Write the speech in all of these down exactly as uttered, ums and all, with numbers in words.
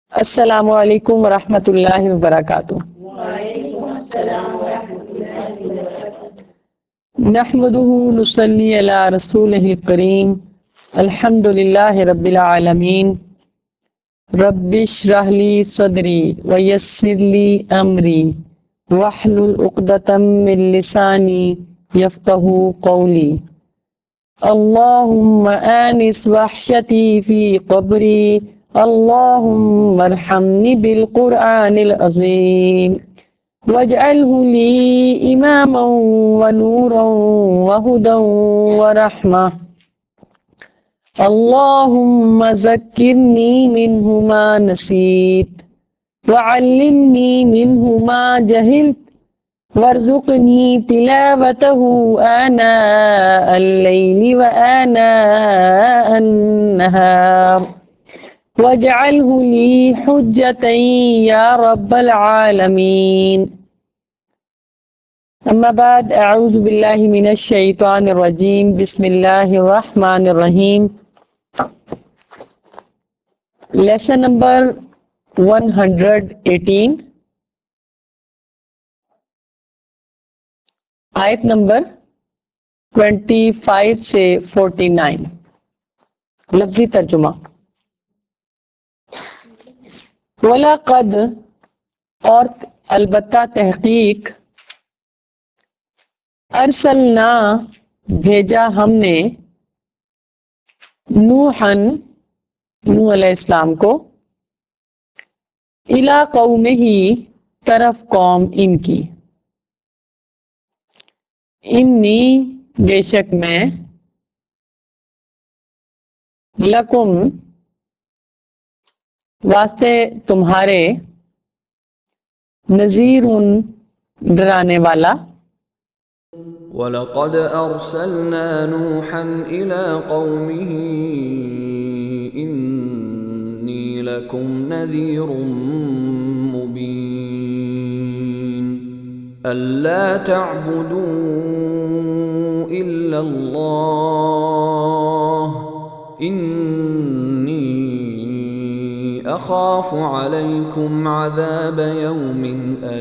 अस्सलामु अलैकुम वरहमतुल्लाहि वबरकातुहू। नहमदुहु नुसल्ली अला रसूलिहिल करीम। अल्हम्दुलिल्लाहि रब्बिल आलमीन। रब्बिश्रह ली सदरी व यस्सिर ली अमरी वहलुल उक़दतम मिन लिसानी यफ़क़हू क़ौली। अल्लाहुम्मा आनिस वहशती फ़ी क़ब्री अल्लाहुम्मा अरहमनी बिल क़ुरआनिल अज़ीम वजअलहु ली इमामन व नूरन व हुदन व रहमा। अल्लाहुम्मा ज़क्किरनी मिन्हु मा नसीत व अल्लिमनी मिन्हु मा जहिलत वर्ज़ुक़नी तिलावतहु आना अल-लैली व आना अन-नहार वजअलहु ली हुज्जतन या रब्बल आलमीन। अम्मा बाद, अऊज़ु बिल्लाहि मिनश शैतानिर रजीम। बिस्मिल्लाहिर रहमानिर रहीम। Lesson number one hundred eighteen, आयत नंबर ट्वेंटी फाइव से फोर्टी नाइन। लफ्जी तर्जुमा। वला कद, और अलबत्ता तहकीक, अरसलना, भेजा हमने, नूहन, नूह अलैहिस्सलाम को, इला कौमिही, तरफ कौम इनकी, इन्नी, बेशक मैं, लकुम, वास्ते तुम्हारे, नज़ीरुन, डराने वाला। वलक़द अरसलना नूहन इला क़ौमिही इन्नी लकुम नज़ीरुम मुबीन अल्ला तअबुदू इल्लल्लाह इन्नी अख़ाफ़ु अलैकुम अज़ाब यौमिन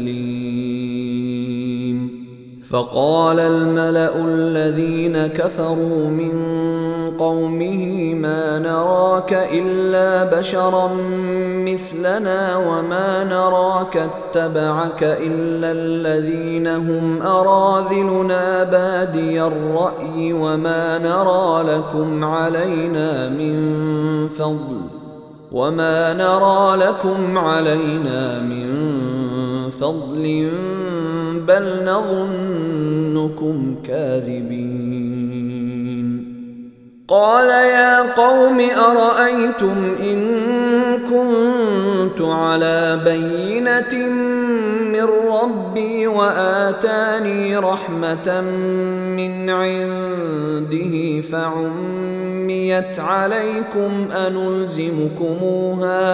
अलीम। फ़क़ाल अल-मलअु अल्लज़ीन कफ़रू मिन क़ौमिही मा नराक इल्ला बशरन मिस्लना वमा नराक इत्तबअक इल्ला अल्लज़ीन हुम अराज़िलुना बादियर रअय वमा नरा लकुम अलैना मिन फ़ज़ल वमा नरा लकुम अलैना मिन फ़ज़ल बल नज़ुन्नुकुम काज़िबीन। क़ाल या क़ौम अरअय्तुम इन कुन्तु अला बय्यिनतिन मिन रब्बी व आतानी रहमतन मिन इंदिही फ़उम्मियत अलैकुम अनुल्ज़िमुकुमूहा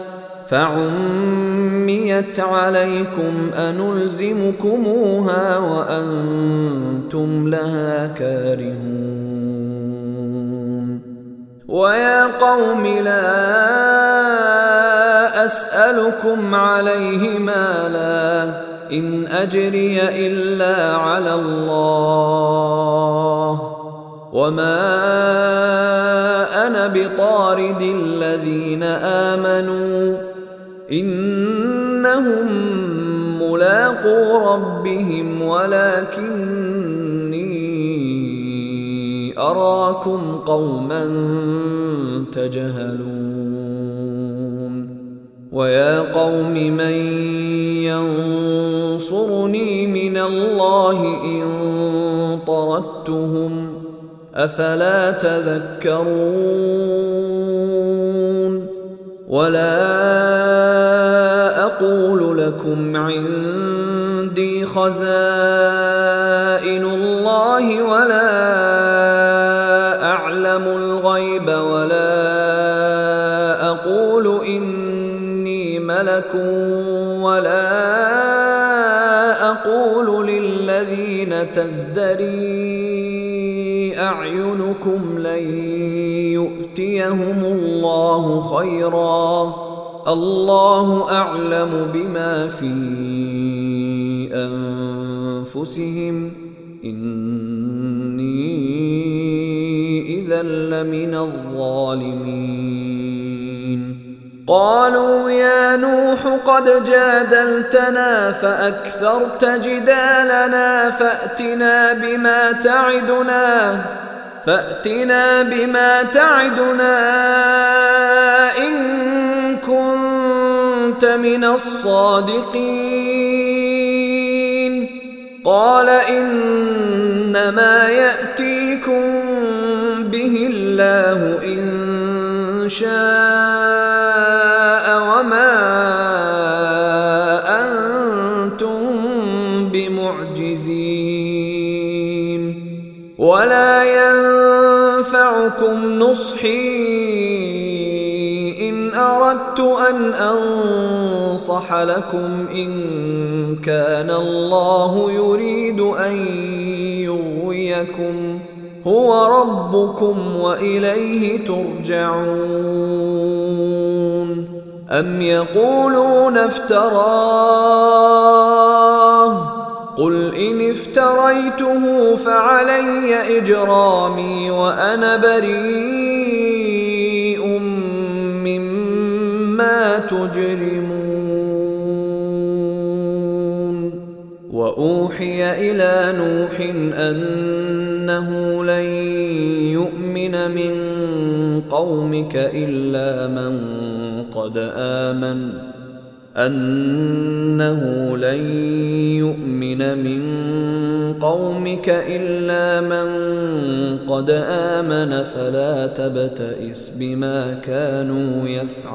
फ़उम्मियत अलैकुम अनुल्ज़िमुकुमूहा व अंतुम लहा कारिहून। वया क़ौम ला अस्अलुकुम अलैहि माला इन अजरिय इल्ला अला अल्लाह वमा अना बितारिदिल लज़ीन आमनू इन्नहुम मुलाक़ू रब्बिहिम वलाकिन्नी अराकुम क़ौमन तजहलून। वया क़ौम मन यंसुरनी मिनल्लाहि इन तरद्तुहुम अफला तज़क्करून। वला अक़ूलु लकुम इंदी ख़ज़ाइनुल्लाहि वला अअलमुल ग़ैब वला अक़ूलु इन्नी मलकुन वला अक़ूलु लिल्लज़ीन तज़दरी अअयुनुकुम लन यु'तियहुमुल्लाहु ख़ैरा الله أعلم بما في أنفسهم إني إذا لمن الظالمين قالوا يا نوح قد جادلتنا فأكثرت جدالنا فأتنا بما تعدنا فأتنا بما تعدنا إن كنت من الصادقين قال إنما يأتيكم به الله إن شاء وما أنتم بمعجزين ولا ينفعكم نصحي إن أردت أن أنصح لكم إن كان الله يريد أن يغويكم هو ربكم وإليه ترجعون أم يقولون افتراه قل إن افتريته فعلي إجرامي وأنا بريء مما تجرمون وأوحي إلى نوح أنه لن يؤمن من قومك إلا من قد آمن أنه لن يؤمن من قومك إلا من قد آمن فلا تبتئس بما كانوا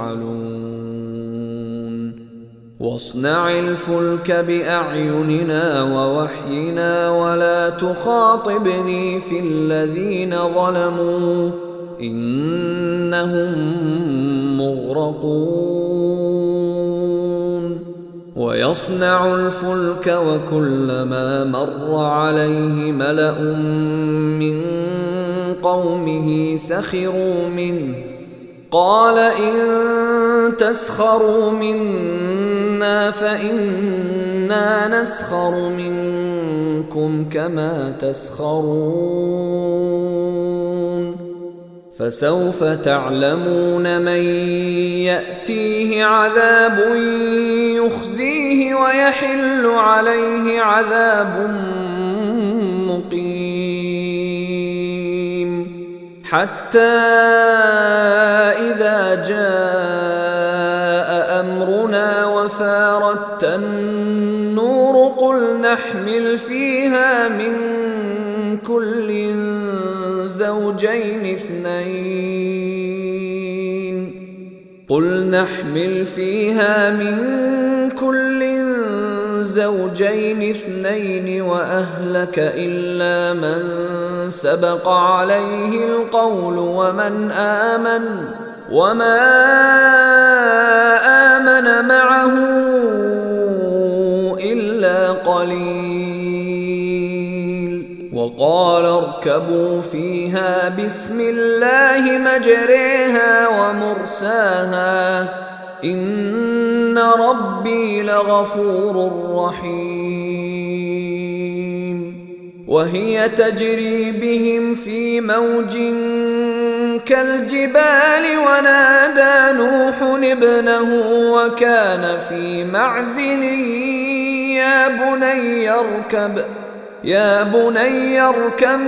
يفعلون واصنع الفلك بأعيننا ووحينا ولا تخاطبني في الذين ظلموا إنهم مغرقون ويصنع الفلك وكلما مر عليه ملأ من قومه سخروا منه قال إن تسخروا منا فإنا نسخر منكم كما تسخرون فسوف تعلمون من يأتيه عذاب يخزيه ويحل عليه عذاب مقيم حتى إذا جاء أمرنا وفارت النور قل نحمل فيها من كل زوجين اثنين قل نحمل فيها من كل زوجين اثنين وأهلك إلا من سبق عليه القول ومن آمن وما آمن معه إلا قليل وقال اركبوا فيها بسم الله مجريها ومرساها إن ربي لغفور رحيم وهي تجري بهم في موج كالجبال ونادى نوح ابنه وكان في معزل يا بني اركب يا بني اركب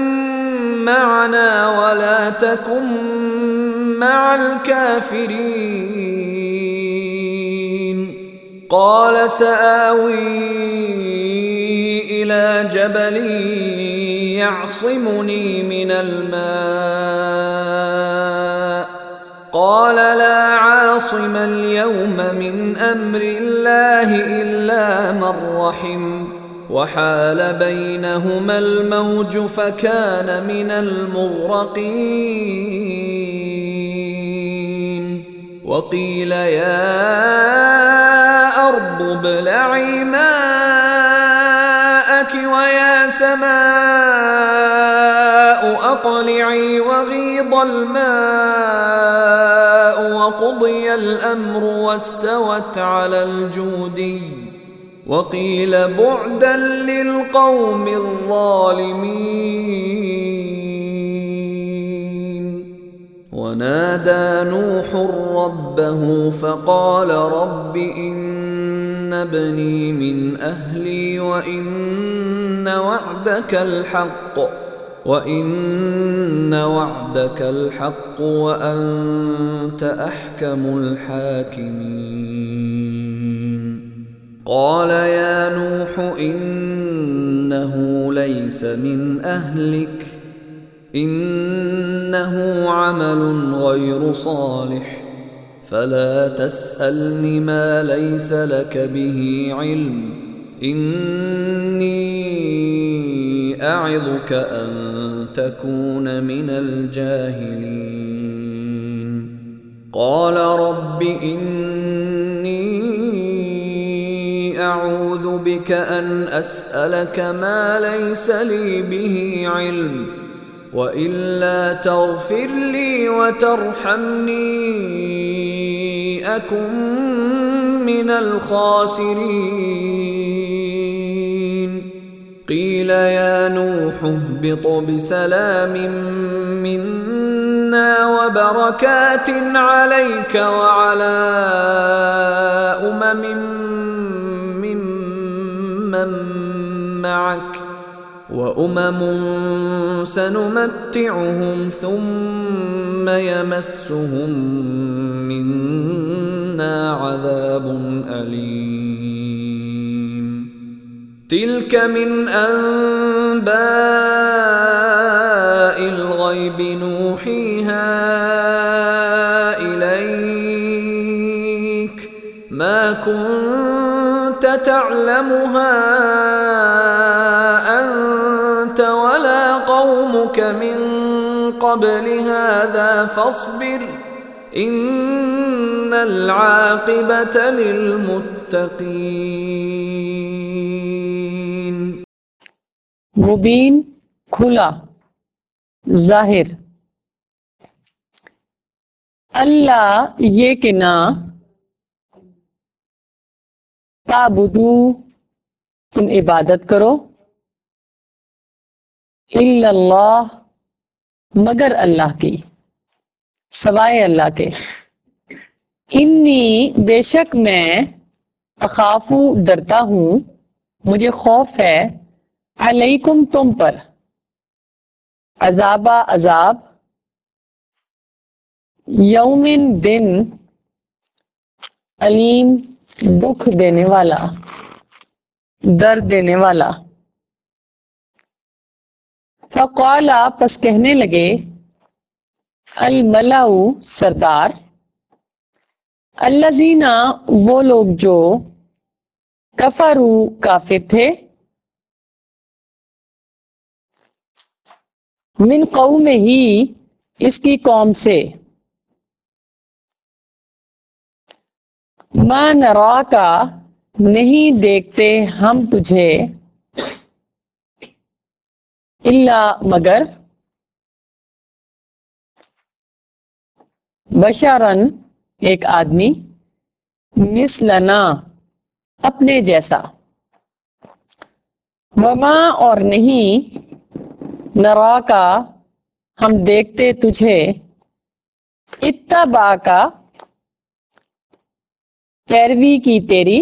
معنا ولا تكن مع الكافرين قال سآوي إلى جبل يعصمني من الماء قال لا عاصم اليوم من أمر الله إلا من رحم وحال بينهما الموج فكان من المغرقين وقيل يا أرض ابلعي ماءك ويا سماء أقلعي وغيض الماء وقضي الأمر واستوت على الجودي وقيل بعدا للقوم الظالمين ونادى نوح ربه فقال رب إن ابني من أهلي وإن وعدك الحق وإن وعدك الحق وأنت أحكم الحاكمين قال يا نوح إنه ليس من أهلك إنه عمل غير صالح فلا تسألني ما ليس لك به علم إني أعظك أن تكون من الجاهلين قال رب إني أعوذ بك أن أسألك ما ليس لي به علم وإلا تغفر لي وترحمني أكن من الخاسرين قيل يا نوح اهبط بسلام منا وبركات عليك وعلى أمم ممن معك وأمم سنمتعهم ثم يمسهم منا عذاب أليم تلك من أنباء الغيب نوحيها إليك ما كنت تعلمها أنت ولا قومك من قبل هذا فاصبر إن العاقبة للمتقين مبین کھلا ظاہر اللہ یہ کہ نہ تعبدو تم عبادت کرو الا اللہ مگر اللہ کی سوائے اللہ کے انی بے شک میں اخافو ڈرتا ہوں مجھے خوف ہے علیکم تم پر عذاب عذاب یومن دن علیم دکھ دینے والا درد دینے والا فقالا پس کہنے لگے الملأ سردار الذین وہ لوگ جو کفروا کافر تھے من قوم ہی اس کی قوم سے ما نراکا نہیں دیکھتے ہم تجھے الا مگر بشرن ایک آدمی مثلنا اپنے جیسا وما اور نہیں نرا کا ہم دیکھتے تجھے اتبا کا پیروی کی تیری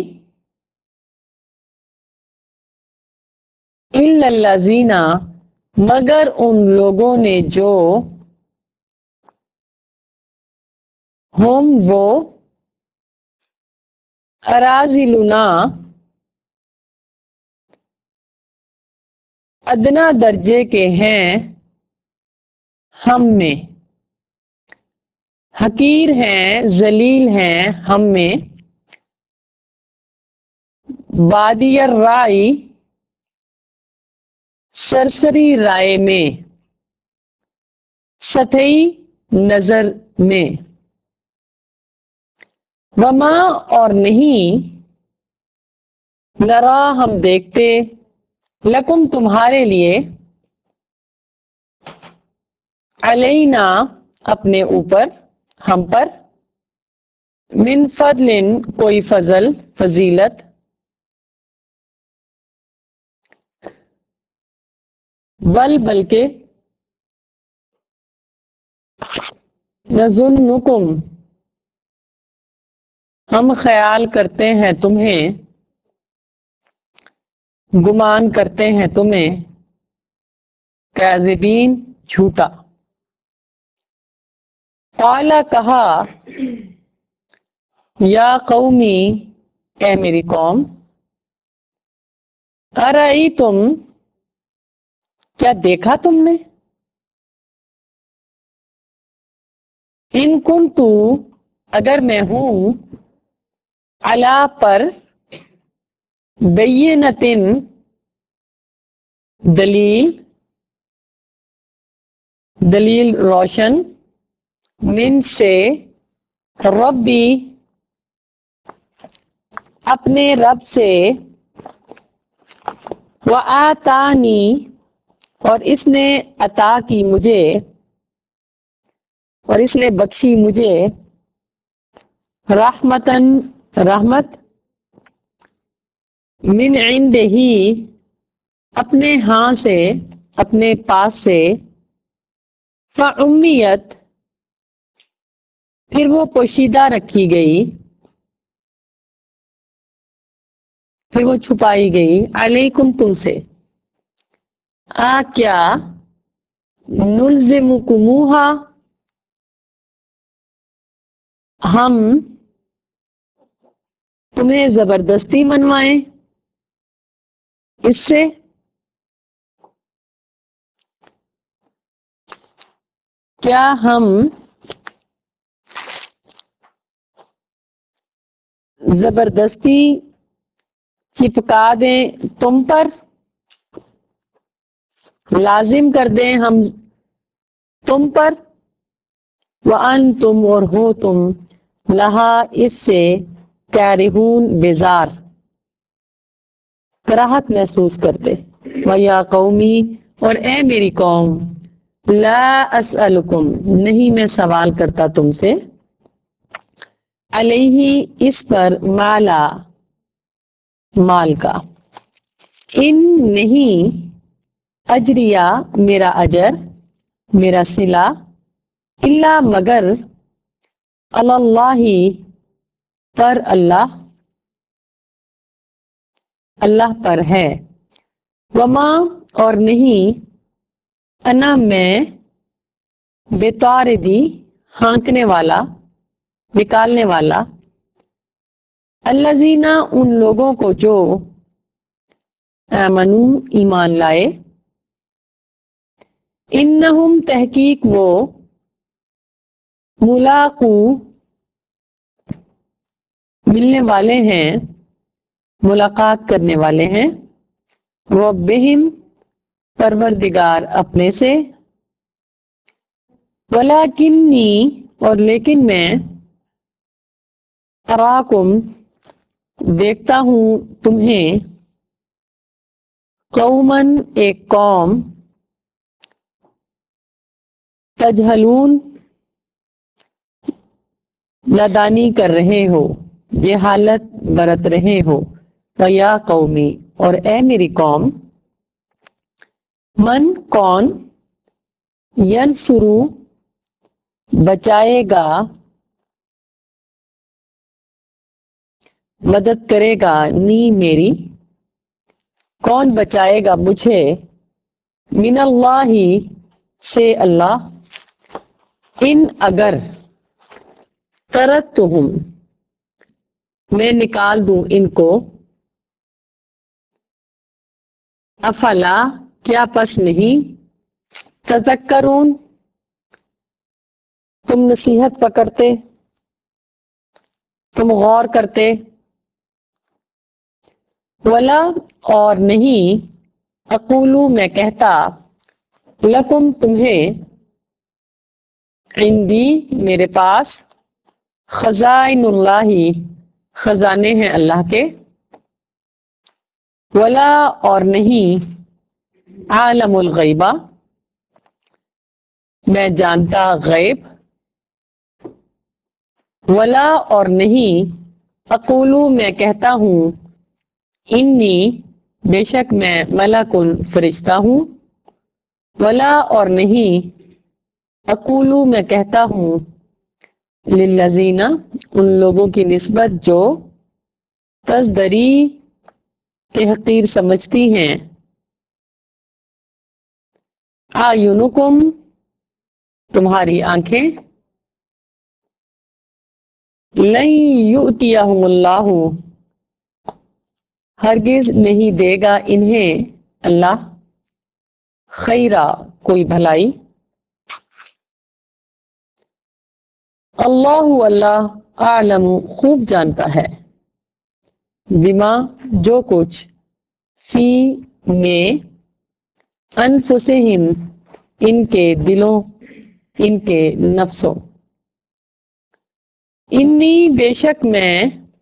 الا الذین مگر ان لوگوں نے جو ہم وہ اراذلنا ادنا درجے کے ہیں ہم میں حقیر ہیں ذلیل ہیں ہم میں بادی الرائے سرسری رائے میں سطحی نظر میں وما اور نہیں نرا ہم دیکھتے لکم تمہارے لیے علینا اپنے اوپر ہم پر من فضل کوئی فضل فضیلت، بل بلکہ، نظنکم ہم خیال کرتے ہیں تمہیں، گمان کرتے ہیں تمہیں، کاذبین جھوٹا۔ قال کہا، یا قومی اے میری قوم، ارأیتم کیا دیکھا تم نے، ان کنتو اگر میں ہوں، علی پر، بینۃ دلیل، دلیل روشن، من سے، ربی اپنے رب سے، وآتانی اور اس نے عطا کی مجھے، اور اس نے بخشی مجھے، رحمتن رحمت، من عندہ اپنے ہاں سے، اپنے پاس سے، فعمیت پھر وہ پوشیدہ رکھی گئی، پھر وہ چھپائی گئی، علیکم تم سے، آ کیا، نلزمکموہا ہم تمہیں زبردستی منوائیں اس سے، کیا ہم زبردستی چپکا دیں تم پر، لازم کر دیں ہم تم پر، وَأَنْتُمْ اور ہو تم، لہا اس سے، کارہون بیزار، کراہت محسوس کرتے، وَيَا قَوْمِي اور اے میری قوم، لا اسألکم نہیں میں سوال کرتا تم سے، علیہ اس پر، مالا مال کا، ان نہیں، اجریہ میرا اجر، میرا صلہ، الا مگر، اللہ پر اللہ، اللہ پر ہے، وما اور نہیں، انا میں، بطاردی ہانکنے والا، نکالنے والا، الذین ان لوگوں کو جو، آمنو ایمان لائے، انہم تحقیق وہ، ملاقو ملنے والے ہیں، ملاقات کرنے والے ہیں، ربہم پروردگار اپنے سے، ولیکنی اور لیکن میں، اراکم دیکھتا ہوں تمہیں، قومن ایک قوم، تجہلون نادانی کر رہے ہو، یہ حالت برت رہے ہو، وَيَا قَوْمِ اور اے میری قوم، من کون، ینصرو بچائے گا، مدد کرے گا، نی میری، کون بچائے گا مجھے، من اللہ سے اللہ، ان اگر، ترکتہم میں نکال دوں ان کو، افلا کیا پس نہیں، تذکرون تم نصیحت پکڑتے، تم غور کرتے، ولا اور نہیں، اقولو میں کہتا، لکم تمہیں، عندی میرے پاس، خزائن اللہ خزانے ہیں اللہ کے، ولا اور نہیں، عالم الغیبہ میں جانتا غیب، ولا اور نہیں، اقولو میں کہتا ہوں، انی بے شک میں ملکن فرشتہ ہوں، ولا اور نہیں، اقولو میں کہتا ہوں، للذین ان لوگوں کی نسبت جو تزدری کے حقیر سمجھتی ہیں، اعینکم تمہاری آنکھیں، لن یؤتیہم اللہ ہرگز نہیں دے گا انہیں اللہ، خیرا کوئی بھلائی، اللہ اللہ اعلم خوب جانتا ہے، بما جو کچھ، فی میں، انفسہم ان کے دلوں، ان کے نفسوں، انی بے شک میں،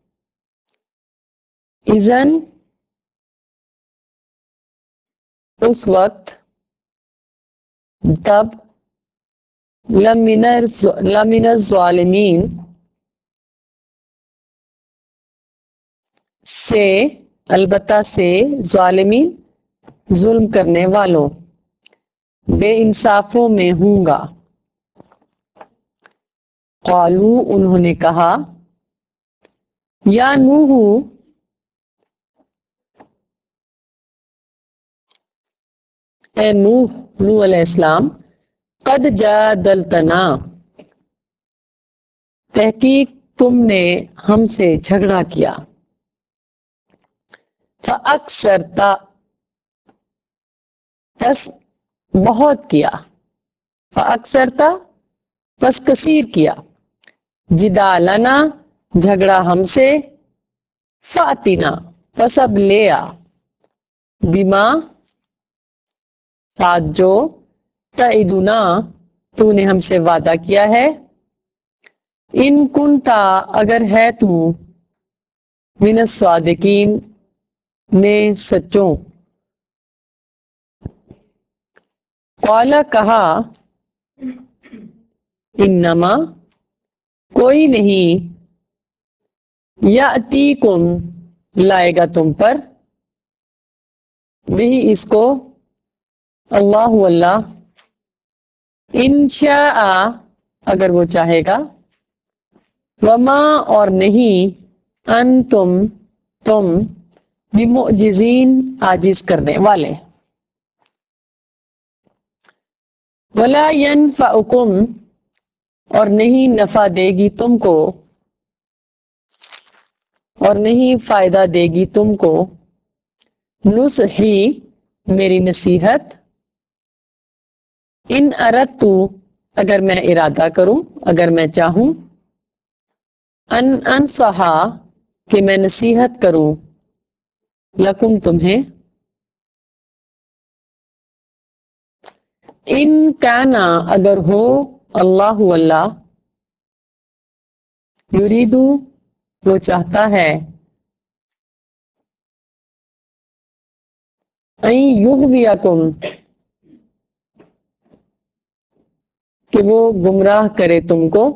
اذن اس وقت، تب، لمن لمن الظالمین سے البتہ سے، ظالمین ظلم کرنے والوں، بے انصافوں میں ہوں گا۔ قالو انہوں نے کہا، یا نوح اے نوح نوح علیہ السلام، قد جادلتنا تحقیق تم نے ہم سے جھگڑا کیا، فاکثرت پس بہت کیا، فاکثرت پس کثیر کیا، جدالنا جھگڑا ہم سے، فاتنا پس اب لے آ، بما ساتھ جو، تعدنا تو نے ہم سے وعدہ کیا ہے، ان کنتا اگر ہے تو، من الصادقین نے سچوں، قال کہا، انما کوئی نہیں، یاتیکم لائے گا تم پر، بھی اس کو، اللہ اللہ، انشاء اگر وہ چاہے گا، وما اور نہیں، انتم تم، بمعجزین عاجز کرنے والے، ولا ینفعکم اور نہیں نفع دے گی تم کو، اور نہیں فائدہ دے گی تم کو، نصحی میری نصیحت، ان اردت اگر میں ارادہ کروں، اگر میں چاہوں، ان انصحا کہ میں نصیحت کروں، لکم تمہیں، ان کانا اگر ہو، اللہ اللہ، یریدو وہ چاہتا ہے، ان یغویکم کہ وہ گمراہ کرے تم کو،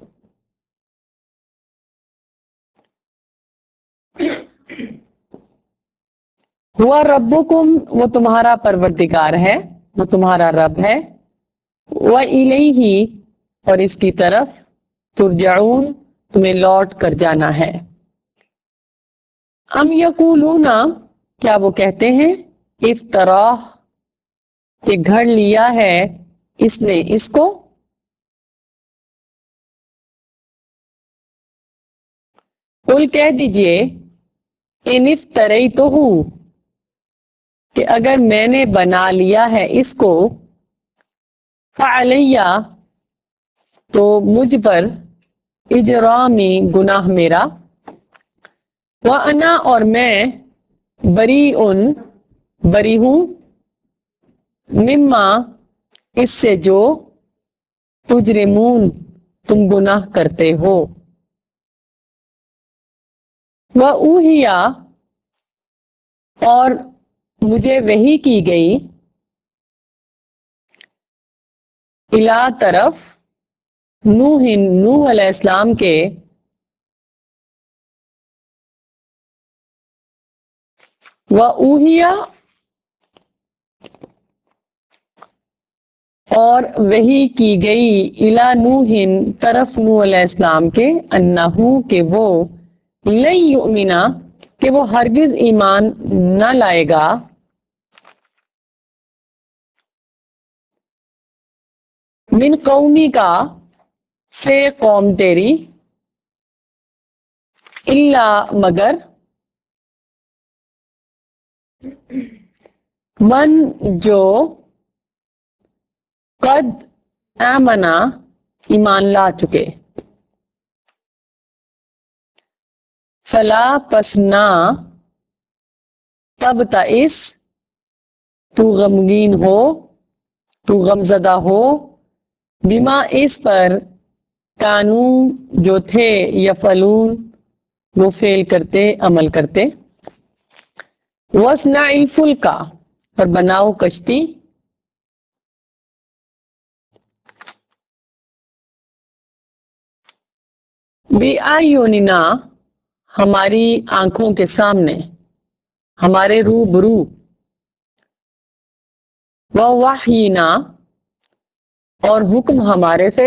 ہوا ربکم وہ تمہارا پروردگار ہے، وہ تمہارا رب ہے، وَإِلَيْهِ اور اس کی طرف، ترجعون تمہیں لوٹ کر جانا ہے، ام یقولون کیا وہ کہتے ہیں، افتراہ کہ گھڑ لیا ہے اس نے اس کو، قل کہہ دیجئے، ان افتریتہ کہ اگر میں نے بنا لیا ہے اس کو، فعلیہ تو مجھ پر، اجرامی گناہ میرا، وانا اور میں، بریئن بری ہوں، مما اس سے جو، تجرمون تم گناہ کرتے ہو، وَأُوحِیَ اور مجھے وحی کی گئی، الا طرف، نوح نوح علیہ السلام کے وَأُوحِیَ اور وحی کی گئی الی نوح طرف نوح علیہ السلام کے انہو کہ وہ لن یؤمنا کہ وہ ہرگز ایمان نہ لائے گا من قومی کا سے قوم تیری الا مگر من جو قد آمنا ایمان لا چکے فلا پس نہ تب تئس تو غمگین ہو تو غمزدہ ہو بما اس پر کانو جو تھے یفعلون وہ فعل کرتے عمل کرتے وَاصْنَعِ الْفُلْكَ اور بناؤ کشتی بِأَعْيُنِنَا ہماری آنکھوں کے سامنے ہمارے روبرو وَوَحْيِنَا اور حکم ہمارے سے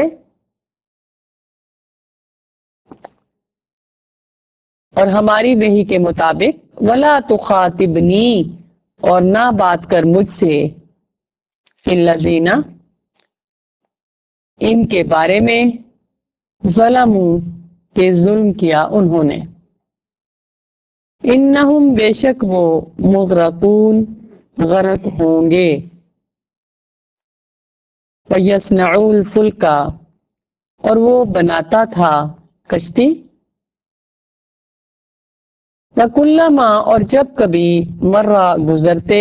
اور ہماری وحی کے مطابق وَلَا تُخَاطِبْنِي اور نہ بات کر مجھ سے فِي الَّذِينَ ان کے بارے میں ظلموا کہ ظلم کیا انہوں نے انہم بے شک وہ مغرقون غرق ہوں گے وَيَصْنَعُ الْفُلْكَ اور وہ بناتا تھا کشتی وَكُلَّمَا اور جب کبھی مرہ گزرتے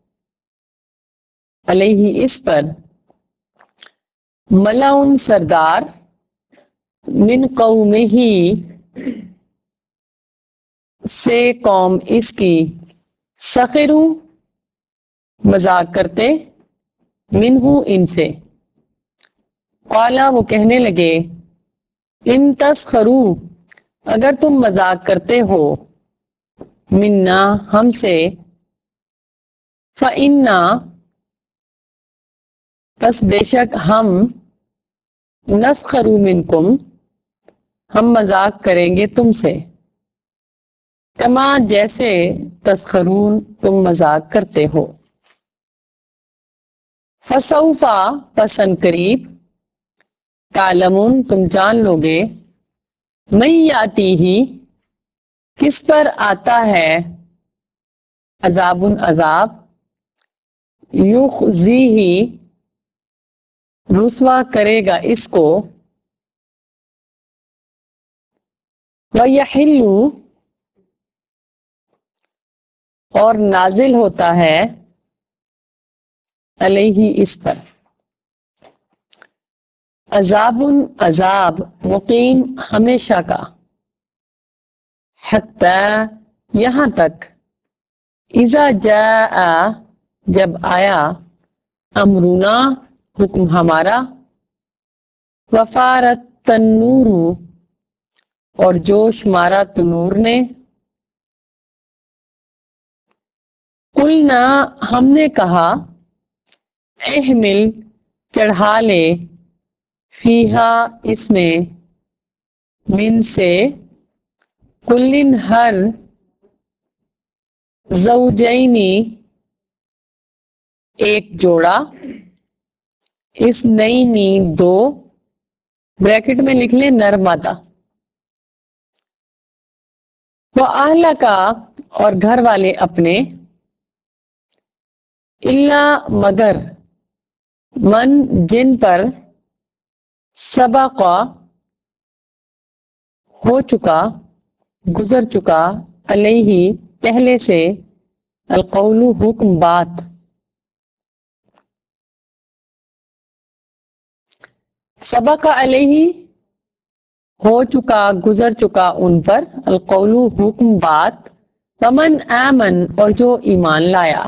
علیہ اس پر ملعون سردار من قومہ سے قوم اس کی سخروا مذاق کرتے منہ ان سے قالا وہ کہنے لگے ان تسخروا اگر تم مذاق کرتے ہو منا ہم سے فَإِنَّا پس بے شک ہم نسخروا منکم ہم مذاق کریں گے تم سے کما جیسے تسخرون تم مذاق کرتے ہو فَسَوْفَ پسند قریب تعلمون تم جان لوگے من یاتیہ کس پر آتا ہے عذاب عذاب یخزیہ رسوا کرے گا اس کو وَيَحِلُّ اور نازل ہوتا ہے علیہ اس پر عذاب عذاب مقیم ہمیشہ کا حتی یہاں تک اذا جاء جب آیا امرنا حکم ہمارا وفارت تنور اور جوش مارا تنور نے قلنا ہم نے کہا احمل چڑھا لے فیہا اس میں من سے کلن ہر زوجینی ایک جوڑا اس نئی نی دو بریکٹ میں لکھ لیں نر مادہ وہ اہلہ کا اور گھر والے اپنے اللہ مگر من جن پر سبق ہو چکا گزر چکا علیہ پہلے سے القول حکم بات سبق علیہ ہو چکا گزر چکا ان پر القول حکم بات ومن آمن اور جو ایمان لایا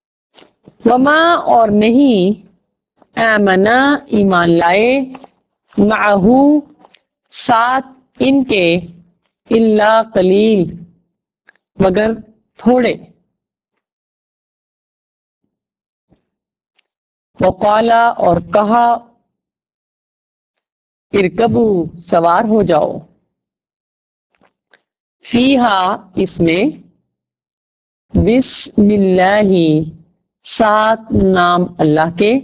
وما اور نہیں آمنا ایمان لائے معہو ساتھ ان کے الا قلیل مگر تھوڑے. وقالا اور کہا ارکبو سوار ہو جاؤ. فیہا اس میں بسم اللہ سات نام اللہ کے.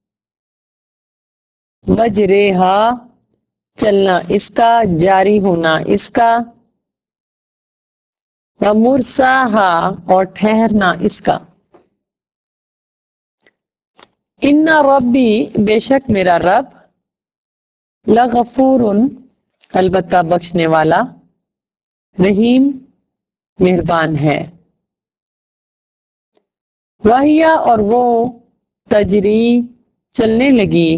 مجریہا چلنا اس کا جاری ہونا اس کا. ومرساہا اور ٹھہرنا اس کا. ان ربی بے شک میرا رب لغفور البتہ بخشنے والا رحیم مہربان ہے. وہیا اور وہ تجری چلنے لگی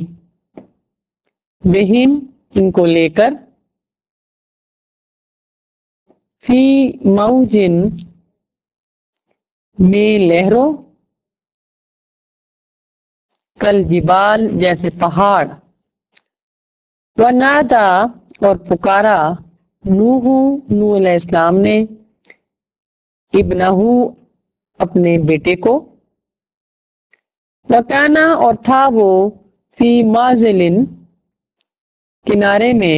بہم ان کو لے کر فی موجن میں لہروں کل جبال جیسے پہاڑ. ونادا اور پکارا نوح نوح علیہ السلام نے ابنہ اپنے بیٹے کو. وکانا اور تھا وہ فی معزلن کنارے میں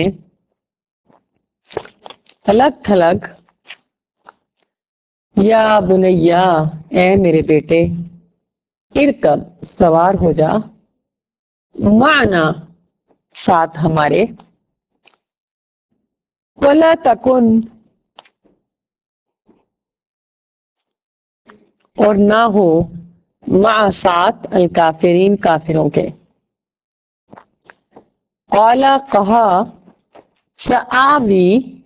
الگ تھلگ. یا بنیا اے میرے بیٹے ارکب سوار ہو جا معنا ساتھ ہمارے. ولا تکن اور نہ ہو مع ساتھ الکافرین کافروں کے. قالا کہا سآوی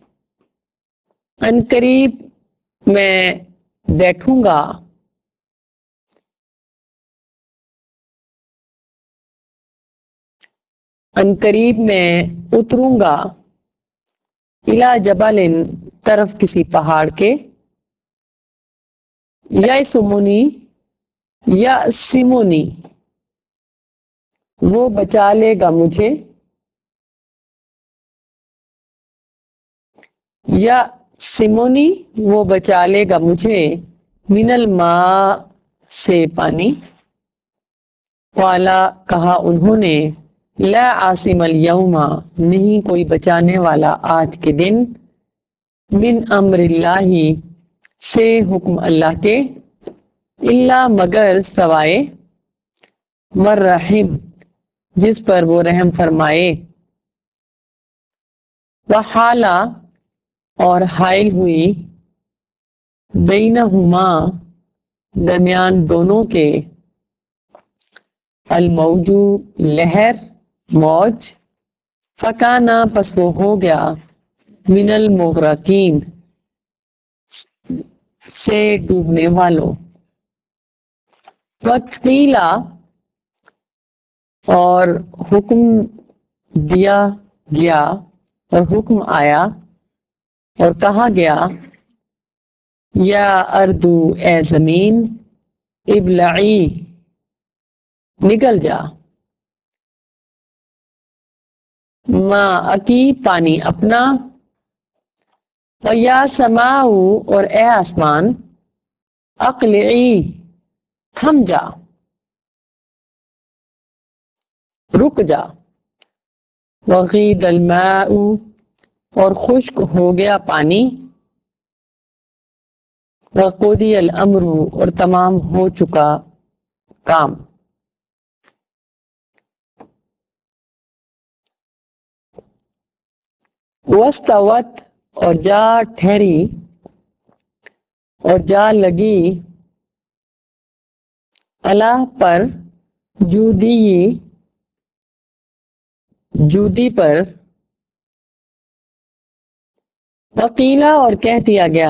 ان قریب میں بیٹھوں گا ان قریب میں اتروں گا الا جبل طرف کسی پہاڑ کے. یا سمونی یا سمونی وہ بچا لے گا مجھے. یا سمونی وہ بچا لے گا مجھے من الماء سے پانی. قالا کہا انہوں نے لا عاصم اليوم نہیں کوئی بچانے والا آج کے دن من امر اللہ سے حکم اللہ کے الا مگر سوائے من رحم جس پر وہ رحم فرمائے. وحالا اور حائل ہوئی بینہما درمیان دونوں کے الموجو لہر موج. فکانا پس وہ ہو گیا من المغرقین سے ڈوبنے والوں. وقیلا اور حکم دیا گیا اور حکم آیا اور کہا گیا یا اردو اے زمین ابلعی نکل جا ماں اکی پانی اپنا. ویا سماؤ اور اے آسمان اقلعی تھم جا رک جا. وغید الماء اور خشک ہو گیا پانی. وقضی الامر اور تمام ہو چکا کام. واستوت اور جا ٹھہری اور جا لگی اللہ پر جودی جودی پر. وقیلا اور کہہ دیا گیا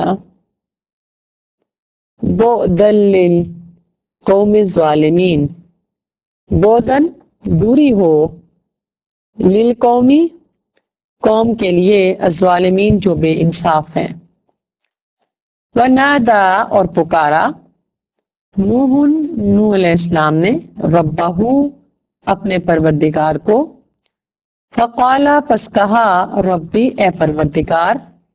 بودل قوم الظالمین بودن دوری ہو للقومی قوم کے لیے الظالمین جو بے انصاف ہیں. ونادا اور پکارا نوح نوح علیہ السلام نے ربہ اپنے پروردگار کو. فقال پس کہا ربی اے پروردگار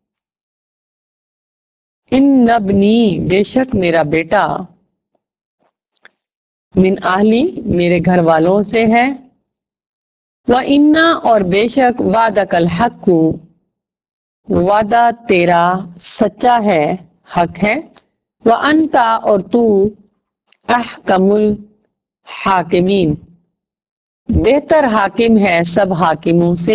ان ابنی بے شک میرا بیٹا من اہلی میرے گھر والوں سے ہے وَإِنَّا اور بے شک وعدک الحق وعدہ تیرا سچا ہے حق ہے وَأَنْتَ اور تو احکم الحاکمین بہتر حاکم ہے سب حاکموں سے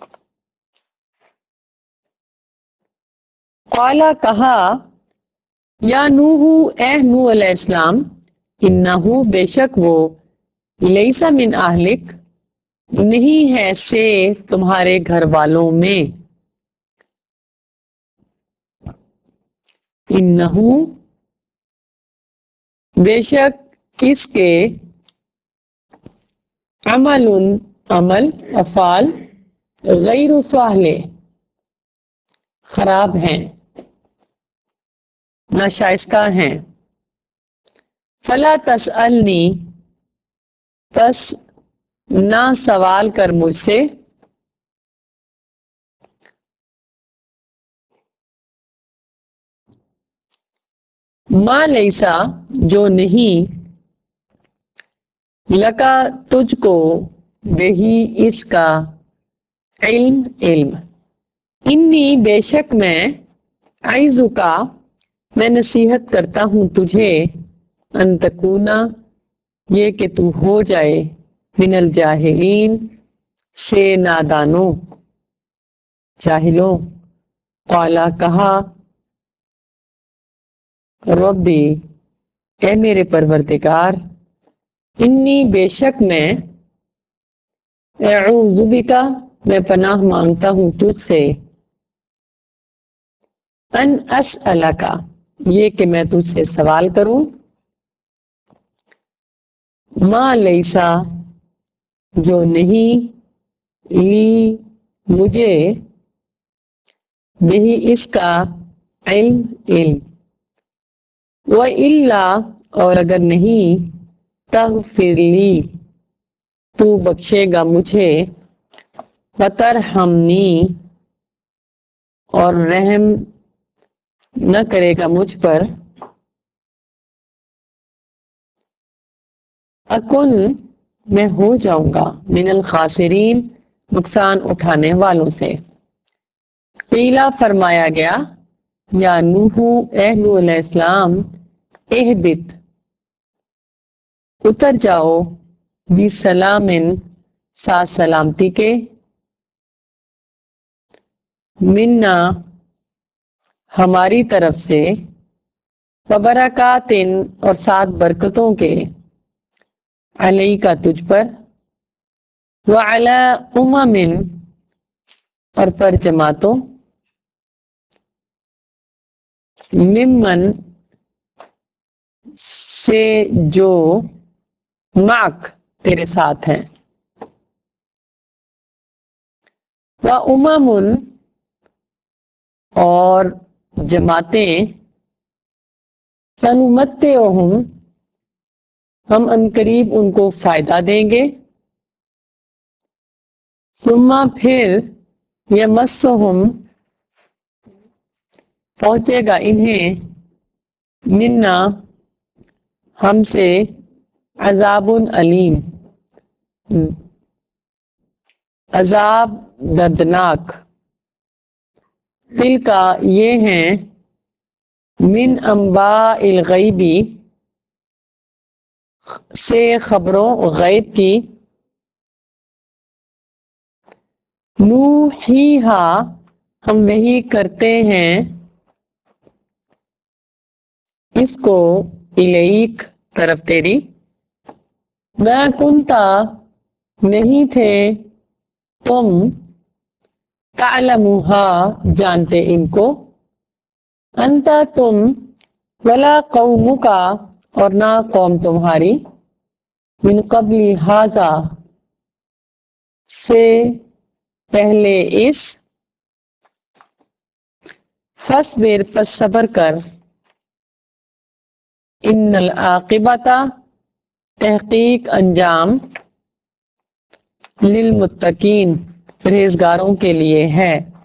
قالا کہا یا نوح اے نوح علیہ السلام انہو بے شک وہ لیس من اہلک نہیں ہے سے تمہارے گھر والوں میں انہو بے شک اس کے عمل عمل افعال غیر صالح خراب ہیں ناشائستہ ہیں فلا تسألنی پس نہ سوال کر مجھ سے ما لیسا جو نہیں لکا تجھ کو بہی اس کا علم علم انی بے شک میں اعوذ کا میں نصیحت کرتا ہوں تجھے ان تکونا یہ کہ تو ہو جائے من الجاہلین سے نادانوں جاہلوں قالا کہا ربی اے میرے پروردگار انی بے شک میں اعوذ بکا میں پناہ مانگتا ہوں تجھ سے ان اسألکا یہ کہ میں تجھ سے سوال کروں ما لیسا جو نہیں لی مجھے بھی اس کا علم علم وَإِلَّا اور اگر نہیں تغفر لی تو بخشے گا مجھے وترحمنی اور رحم نہ کرے گا مجھ پر اکن میں ہو جاؤں گا من الخاسرین نقصان اٹھانے والوں سے قیلا فرمایا گیا یا نوح اے نوح علیہ السلام اہبت اتر جاؤ بسلام ساتھ سلامتی کے منا ہماری طرف سے وبرکات اور ساتھ برکتوں کے علی کا تجھ پر وعلی امم اور پر جماعتوں ممن سے جو معک تیرے ساتھ ہیں وامم اور جماعتیں سنمتعہم ہم انقریب ان کو فائدہ دیں گے ثم پھر یمسہم پہنچے گا انہیں منا ہم سے عذاب علیم عذاب دردناک تل کا یہ ہیں من انباء الغیبی سے خبروں غیب کی نوحیہا ہم وہی کرتے ہیں اس کو الیک طرف تیری میں کنتا نہیں تھے تم تعلموہا جانتے ان کو انتا تم ولا قومکا اور نہ قوم تمہاری من قبل ھذا سے پہلے اس فاصبر پس صبر کر ان العاقبۃ تحقیق انجام للمتقین پرہیزگاروں کے لیے ہے